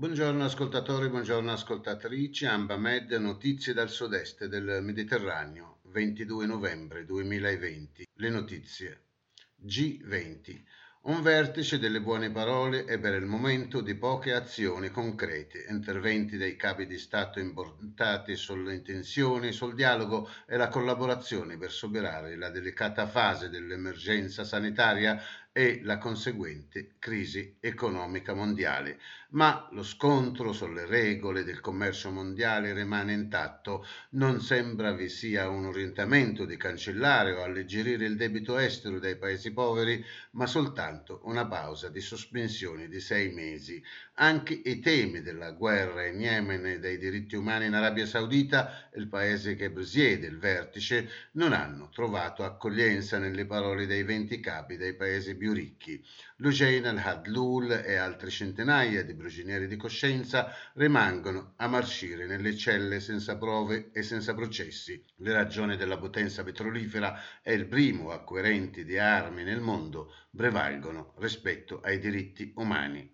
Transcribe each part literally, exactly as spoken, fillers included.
Buongiorno ascoltatori, buongiorno ascoltatrici. Ambamed, notizie dal sud-est del Mediterraneo, ventidue novembre duemilaventi. Le notizie. G venti. Un vertice delle buone parole e per il momento di poche azioni concrete, interventi dei capi di Stato improntati sulle intenzioni, sul dialogo e la collaborazione per superare la delicata fase dell'emergenza sanitaria e la conseguente crisi economica mondiale. Ma lo scontro sulle regole del commercio mondiale rimane intatto. Non sembra vi sia un orientamento di cancellare o alleggerire il debito estero dei paesi poveri, ma soltanto una pausa di sospensione di sei mesi. Anche i temi della guerra in Yemen e dei diritti umani in Arabia Saudita, il paese che presiede il vertice, non hanno trovato accoglienza nelle parole dei venti capi dei paesi più ricchi. Lujain al-Hadlul e altre centinaia di prigionieri di coscienza rimangono a marcire nelle celle senza prove e senza processi. Le ragioni della potenza petrolifera e il primo acquirente di armi nel mondo prevalgono rispetto ai diritti umani.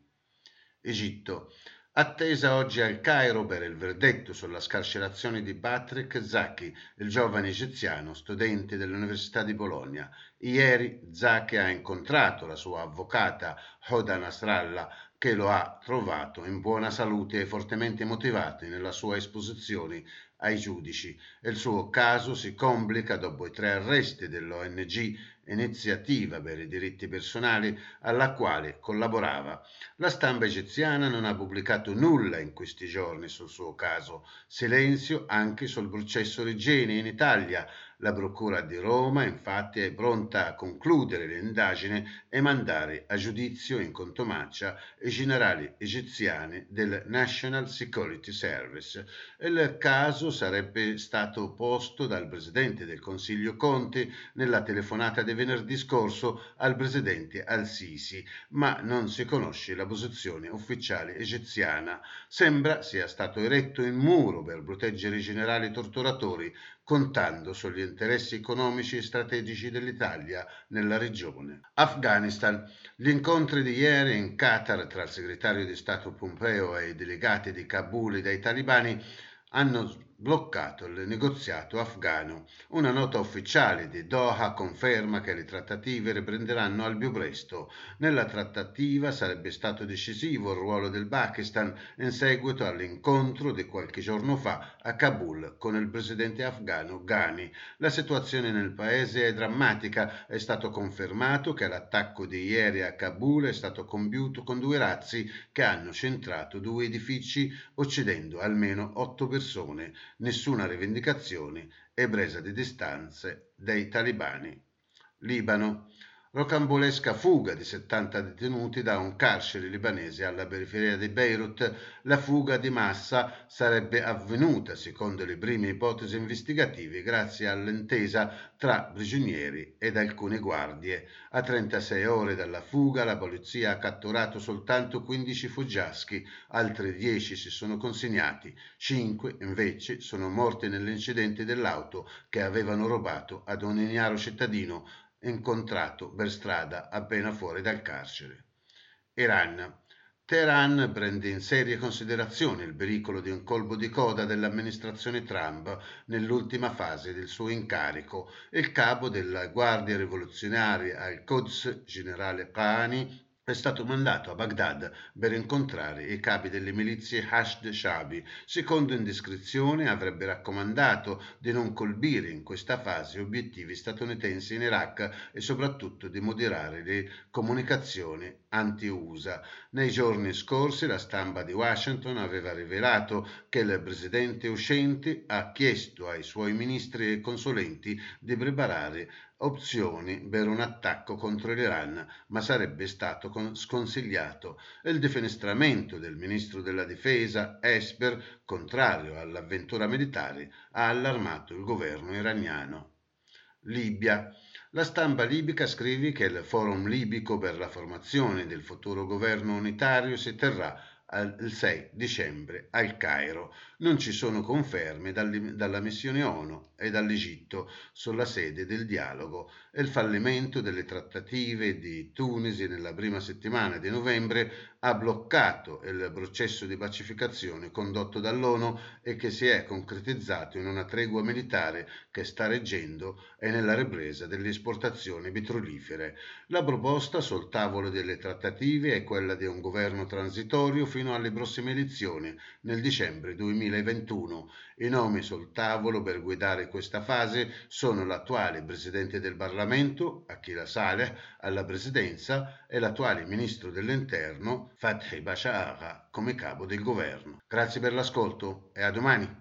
Egitto. Attesa oggi al Cairo per il verdetto sulla scarcerazione di Patrick Zaki, il giovane egiziano studente dell'Università di Bologna. Ieri Zaki ha incontrato la sua avvocata Hoda Nasrallah, che lo ha trovato in buona salute e fortemente motivato nella sua esposizione ai giudici. Il suo caso si complica dopo i tre arresti dell'O N G Iniziativa per i diritti personali alla quale collaborava. La stampa egiziana non ha pubblicato nulla in questi giorni sul suo caso, silenzio anche sul processo Regeni in Italia. La Procura di Roma infatti è pronta a concludere l'indagine e mandare a giudizio in contumacia i generali egiziani del National Security Service. Il caso sarebbe stato posto dal Presidente del Consiglio Conte nella telefonata di venerdì scorso al Presidente al-Sisi, ma non si conosce la posizione ufficiale egiziana. Sembra sia stato eretto in muro per proteggere i generali torturatori, contando sugli interessi economici e strategici dell'Italia nella regione. Afghanistan. Gli incontri di ieri in Qatar tra il segretario di Stato Pompeo e i delegati di Kabul dai talibani hanno bloccato il negoziato afghano. Una nota ufficiale di Doha conferma che le trattative riprenderanno al più presto. Nella trattativa sarebbe stato decisivo il ruolo del Pakistan in seguito all'incontro di qualche giorno fa a Kabul con il presidente afghano Ghani. La situazione nel paese è drammatica. È stato confermato che l'attacco di ieri a Kabul è stato compiuto con due razzi che hanno centrato due edifici, uccidendo almeno otto persone. Nessuna rivendicazione e presa di distanze dei talibani. Libano. Rocambolesca fuga di settanta detenuti da un carcere libanese alla periferia di Beirut. La fuga di massa sarebbe avvenuta, secondo le prime ipotesi investigative, grazie all'intesa tra prigionieri ed alcune guardie. A trentasei ore dalla fuga la polizia ha catturato soltanto quindici fuggiaschi, altri dieci si sono consegnati, cinque invece sono morti nell'incidente dell'auto che avevano rubato ad un ignaro cittadino incontrato per strada appena fuori dal carcere. Iran. Teheran prende in serie considerazione il pericolo di un colpo di coda dell'amministrazione Trump nell'ultima fase del suo incarico. Il capo della Guardia Rivoluzionaria al-Quds, generale Qani, è stato mandato a Baghdad per incontrare i capi delle milizie Hashd Shabi. Secondo indiscrezione avrebbe raccomandato di non colpire in questa fase obiettivi statunitensi in Iraq e soprattutto di moderare le comunicazioni anti-U S A. Nei giorni scorsi la stampa di Washington aveva rivelato che il presidente uscente ha chiesto ai suoi ministri e consulenti di preparare opzioni per un attacco contro l'Iran, ma sarebbe stato sconsigliato. Il defenestramento del ministro della difesa Esper, contrario all'avventura militare, ha allarmato il governo iraniano. Libia. La stampa libica scrive che il forum libico per la formazione del futuro governo unitario si terrà il sei dicembre al Cairo. Non ci sono conferme dalla missione ONU e dall'Egitto sulla sede del dialogo e il fallimento delle trattative di Tunisi nella prima settimana di novembre ha bloccato il processo di pacificazione condotto dall'ONU e che si è concretizzato in una tregua militare che sta reggendo e nella ripresa delle esportazioni petrolifere. La proposta sul tavolo delle trattative è quella di un governo transitorio fino alle prossime elezioni nel dicembre duemilaventuno. I nomi sul tavolo per guidare questa fase sono l'attuale Presidente del Parlamento, Akila Saleh, alla presidenza e l'attuale Ministro dell'Interno, Fathi Bashagha, come capo del governo. Grazie per l'ascolto e a domani.